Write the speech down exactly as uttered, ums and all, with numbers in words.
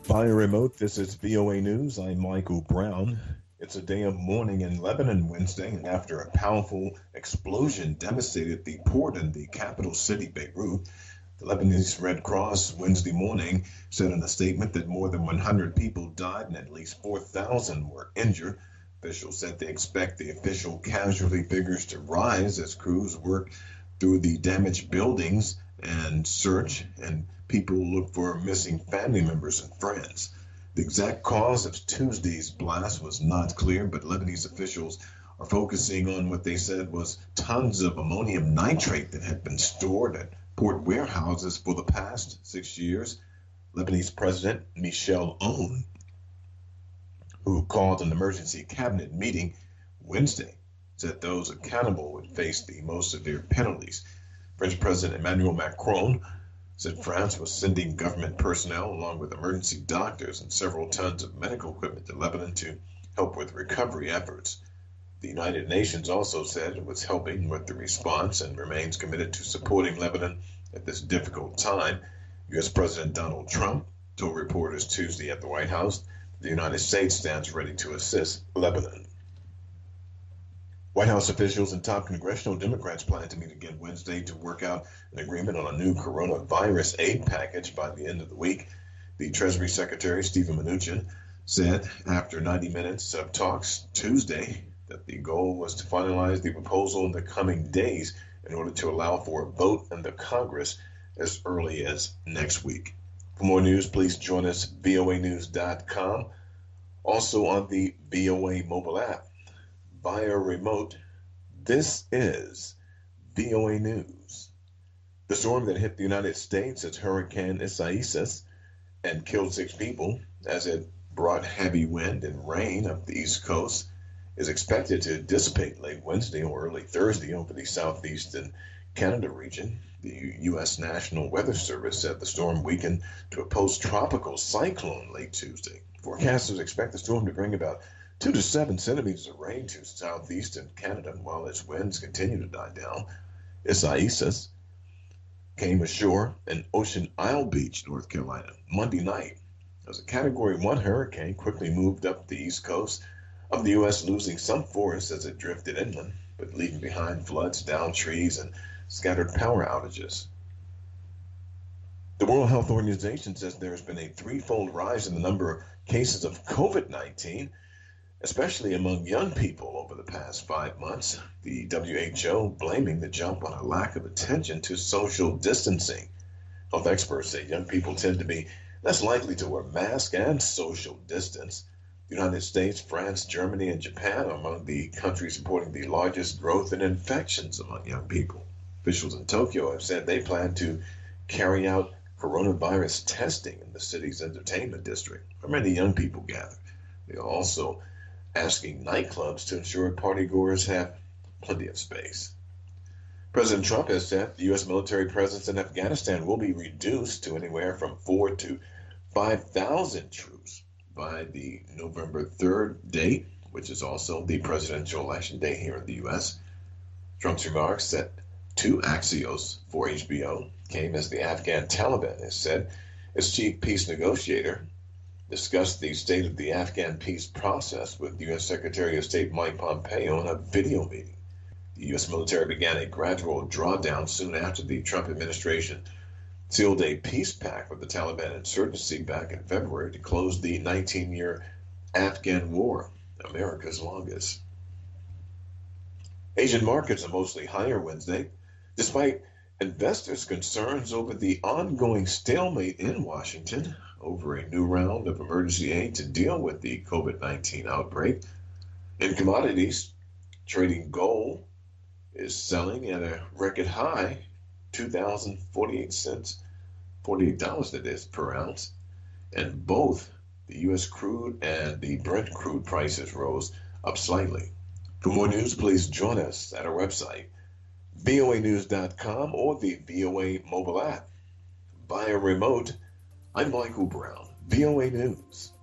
Via remote, this is V O A News. I'm Michael Brown. It's a day of mourning in Lebanon Wednesday, and after a powerful explosion devastated the port in the capital city, Beirut, the Lebanese Red Cross Wednesday morning said in a statement that more than one hundred people died and at least four thousand were injured. Officials said they expect the official casualty figures to rise as crews work through the damaged buildings and search, and people look for missing family members and friends. The exact cause of Tuesday's blast was not clear, but Lebanese officials are focusing on what they said was tons of ammonium nitrate that had been stored at port warehouses for the past six years. Lebanese President Michel Aoun, who called an emergency cabinet meeting Wednesday, said those accountable would face the most severe penalties. French President Emmanuel Macron said France was sending government personnel along with emergency doctors and several tons of medical equipment to Lebanon to help with recovery efforts. The United Nations also said it was helping with the response and remains committed to supporting Lebanon at this difficult time. U S President Donald Trump told reporters Tuesday at the White House the United States stands ready to assist Lebanon. White House officials and top congressional Democrats plan to meet again Wednesday to work out an agreement on a new coronavirus aid package by the end of the week. The Treasury Secretary, Steven Mnuchin, said after ninety minutes of talks Tuesday that the goal was to finalize the proposal in the coming days in order to allow for a vote in the Congress as early as next week. For more news, please join us at V O A news dot com. Also on the V O A mobile app. Via remote, this is V O A News. The storm that hit the United States as Hurricane Isaias and killed six people as it brought heavy wind and rain up the East Coast is expected to dissipate late Wednesday or early Thursday over the southeastern Canada region. The U S National Weather Service said the storm weakened to a post-tropical cyclone late Tuesday. Forecasters expect the storm to bring about two to seven centimeters of rain to southeastern Canada while its winds continue to die down. Isaias came ashore in Ocean Isle Beach, North Carolina, Monday night as a Category one hurricane quickly moved up the east coast of the U S, losing some force as it drifted inland, but leaving behind floods, downed trees, and scattered power outages. The World Health Organization says there has been a threefold rise in the number of cases of COVID nineteen, especially among young people over the past five months. The W H O blaming the jump on a lack of attention to social distancing. Health experts say young people tend to be less likely to wear masks and social distance. The United States, France, Germany, and Japan are among the countries reporting the largest growth in infections among young people. Officials in Tokyo have said they plan to carry out coronavirus testing in the city's entertainment district, where many young people gather. They are also asking nightclubs to ensure partygoers have plenty of space. President Trump has said the U S military presence in Afghanistan will be reduced to anywhere from four to five thousand troops by the November third date, which is also the presidential election day here in the U S. Trump's remarks set to Axios for H B O came as the Afghan Taliban has said its chief peace negotiator discussed the state of the Afghan peace process with U S Secretary of State Mike Pompeo in a video meeting. The U S military began a gradual drawdown soon after the Trump administration sealed a peace pact with the Taliban insurgency back in February to close the nineteen-year Afghan war, America's longest. Asian markets are mostly higher Wednesday, despite investors' concerns over the ongoing stalemate in Washington over a new round of emergency aid to deal with the COVID nineteen outbreak. In commodities, trading gold is selling at a record high, two thousand forty-eight cents, forty-eight dollars that is per ounce, and both the U S crude and the Brent crude prices rose up slightly. For more news, please join us at our website, V O A news dot com, or the V O A mobile app. Via remote, I'm Michael Brown, V O A News.